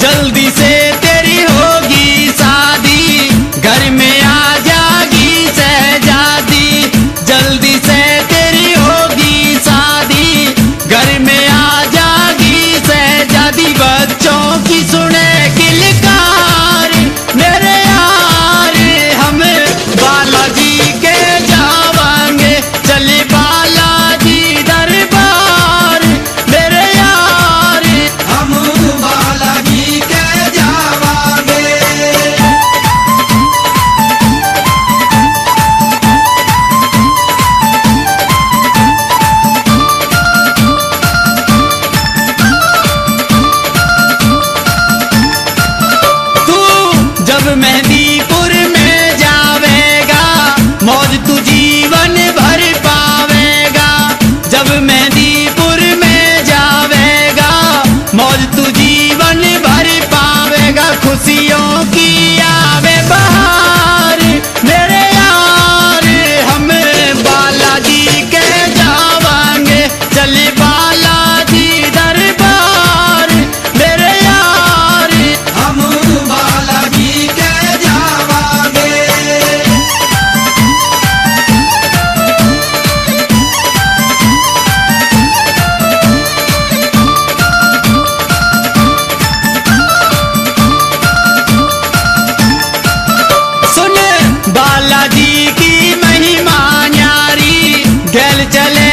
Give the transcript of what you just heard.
जल्दी से तेरी होगी शादी, घर में आ जागी शहजादी। जल्दी से तेरी होगी शादी, घर में आ जागी शहजादी। बच्चों की सुने किलकार मेरे यार, हम बालाजी के जावांगे, चले बालाजी दरबार मेरे यार, हम बालाजी के जावांगे। तू जब मेहंदीपुर में जावेगा, मौज तू जीवन भर पावेगा। जब मेहंदीपुर में जावेगा, मौज तू जीवन भर पावेगा। खुशियों की आवे बहार मेरे यार, हम बालाजी के जावांगे, चले बालाजी दरबार मेरे यार, हम बालाजी के जावांगे। सुन बालाजी की महिमा न्यारी, गैल चले